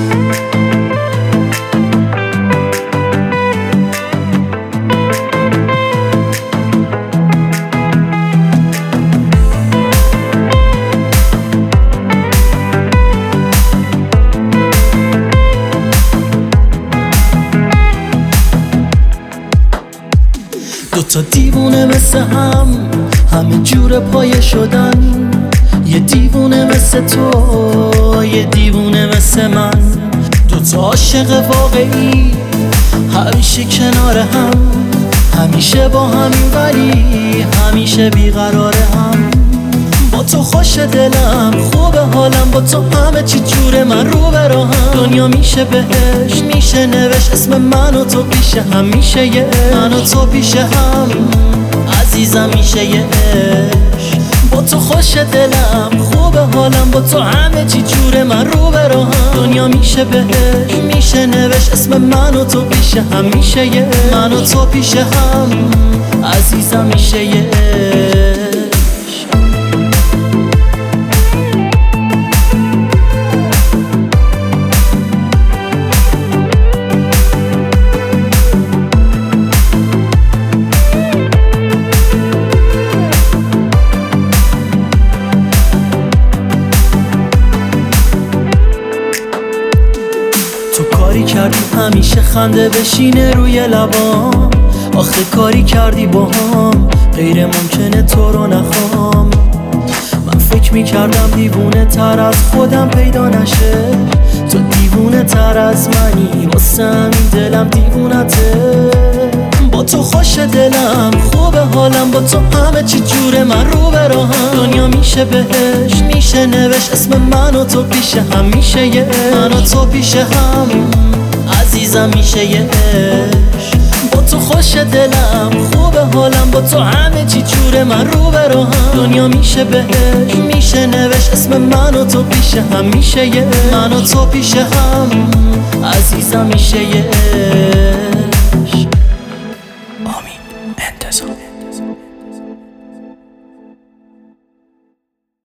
دوتا دیوونه مثل هم همه جور پایه شدن، یه دیوونه مثل تو، یه دیوونه مثل من. دوتا عاشق واقعی همیشه کنار هم، همیشه با همین ولی همیشه بیقرار هم. با تو خوش دلم، خوب حالم، با تو همه چی جوره، من رو به راهم. دنیا میشه بهش، میشه نوشت اسم من و تو پیش هم، میشه یه من و تو پیش هم، عزیزم میشه یه عشق. با تو خوش دلم، خوب حالم، با تو همه چی جوره، من رو به راهم. دنیا میشه بهش، میشه نوشت اسم من و تو پیش هم، میشه یه من و تو پیش هم، عزیزم میشه یه عشق. کاری کردی همیشه خنده بشینه روی لبام، آخه کاری کردی با هم غیر ممکنه تو رو نخوام. من فکر میکردم دیوونه تر از خودم پیدا نشه، تو دیوونه تر از منی، واسه همین دلم دیوونته. با تو خوش دلم، خوب حالم، با تو همه چی جوره، من رو به راهم. دنیا میشه بهش، میشه نوشت اسم من و تو پیش هم، میشه یه من و تو پیش هم، عزیزم میشه یه عشق. با تو خوش دلم، خوب حالم، با تو همه چی جوره، من رو به راهم. دنیا میشه بهش، میشه نوشت اسم من و تو پیش هم، میشه یه من و تو پیش هم، عزیزم میشه یه عشق.